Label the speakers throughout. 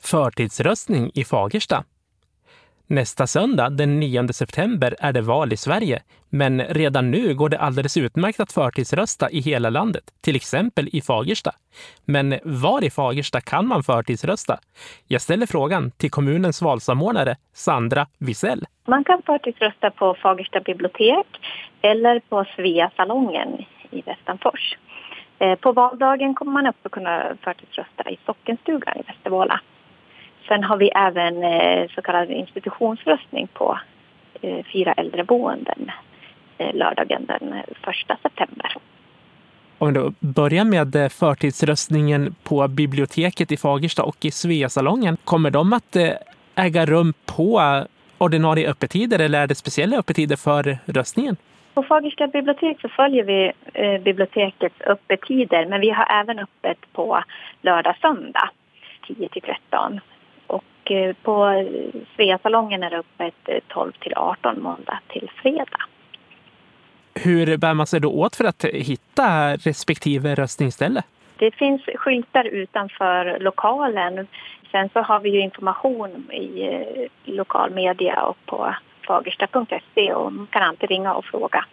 Speaker 1: Förtidsröstning i Fagersta. Nästa söndag, den 9 september, är det val i Sverige. Men redan nu går det alldeles utmärkt att förtidsrösta i hela landet, till exempel i Fagersta. Men var i Fagersta kan man förtidsrösta? Jag ställer frågan till kommunens valsamordnare, Sandra Wisell.
Speaker 2: Man kan förtidsrösta på Fagersta bibliotek eller på Sveasalongen i Västanfors. På valdagen kommer man också kunna förtidsrösta i Sockenstugan i Västervåla. Sen har vi även så kallad institutionsröstning på 4 äldreboenden lördagen den 1 september.
Speaker 1: Om vi då börjar med förtidsröstningen på biblioteket i Fagersta och i Sveasalongen, kommer de att äga rum på ordinarie öppettider eller är det speciella öppettider för röstningen?
Speaker 2: På Fagersta bibliotek så följer vi bibliotekets öppettider, men vi har även öppet på lördag-söndag 10-13. Och på Sveasalongen är det öppet 12-18 måndag till fredag.
Speaker 1: Hur bär man sig då åt för att hitta respektive röstningsställe?
Speaker 2: Det finns skyltar utanför lokalen. Sen så har vi ju information i lokal media och på fagersta.se och man kan alltid ringa och fråga.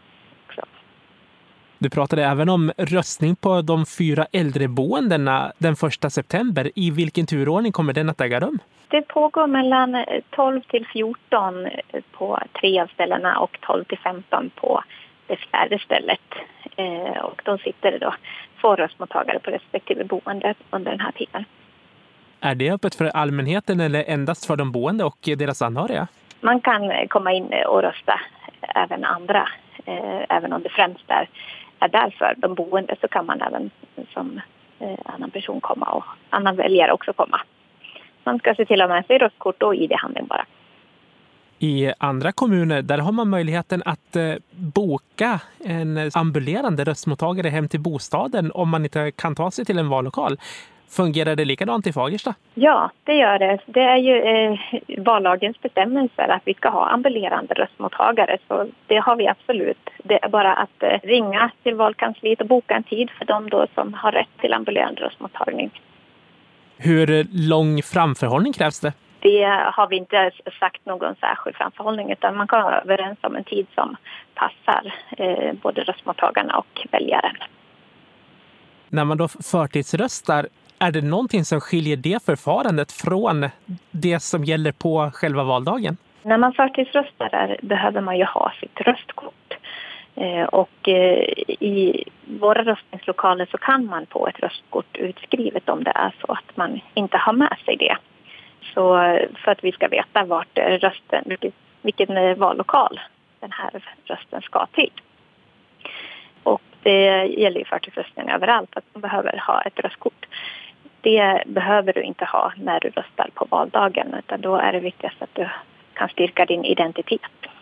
Speaker 1: Du pratade även om röstning på de 4 äldreboendena den 1 september. I vilken turordning kommer den att äga rum?
Speaker 2: Det pågår mellan 12 till 14 på 3 av ställena och 12 till 15 på det 4:e stället. Och då sitter det då 2 röstmottagare på respektive boende under den här tiden.
Speaker 1: Är det öppet för allmänheten eller endast för de boende och deras anhöriga?
Speaker 2: Man kan komma in och rösta även andra. Även om det främst är därför de boende så kan man även som annan person komma och annan väljare också komma. Man ska se till att ha med sig röstkort och ID-handling bara.
Speaker 1: I andra kommuner där har man möjligheten att boka en ambulerande röstmottagare hem till bostaden om man inte kan ta sig till en vallokal. Fungerar det likadant i Fagersta? Ja, det gör det. Det är ju vallagens bestämmelser att vi ska ha ambulerande röstmottagare. Så det har vi absolut. Det är bara att ringa till valkansliet och boka en tid för dem då som har rätt till ambulerande röstmottagning. Hur lång framförhållning krävs det? Det har vi inte sagt någon särskild framförhållning utan man kan vara överens om en tid som passar både röstmottagarna och väljaren. När man då förtidsröstar, är det någonting som skiljer det förfarandet från det som gäller på själva valdagen? När man förtidsröstar behöver man ju ha sitt röstkort. Och i våra röstningslokaler så kan man få ett röstkort utskrivet om det är så att man inte har med sig det. Så för att vi ska veta vart rösten, vilken vallokal den här rösten ska till. Och det gäller ju förtidsröstning överallt att man behöver ha ett röstkort. Det behöver du inte ha när du röstar på valdagen utan då är det viktigast att du kan styrka din identitet.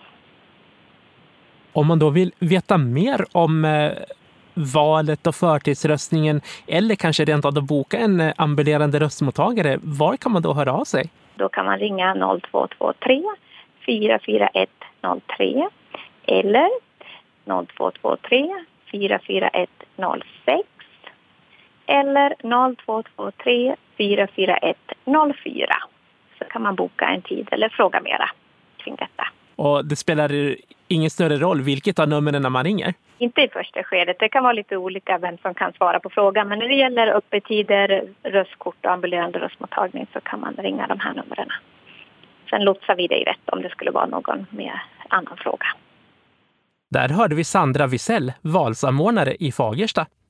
Speaker 1: Om man då vill veta mer om valet och förtidsröstningen eller kanske rent av att boka en ambulerande röstmottagare, var kan man då höra av sig? Då kan man ringa 0223 441 03 eller 0223 441 06 eller 0223 441 04. Så kan man boka en tid eller fråga mera kring detta. Och det spelar ingen större roll vilket av numren när man ringer? Inte i första skedet. Det kan vara lite olika vem som kan svara på frågan. Men när det gäller öppettider, röstkort och ambulerande röstmottagning så kan man ringa de här numren. Sen lotsar vi dig rätt om det skulle vara någon med annan fråga. Där hörde vi Sandra Wisell, valsamordnare i Fagersta.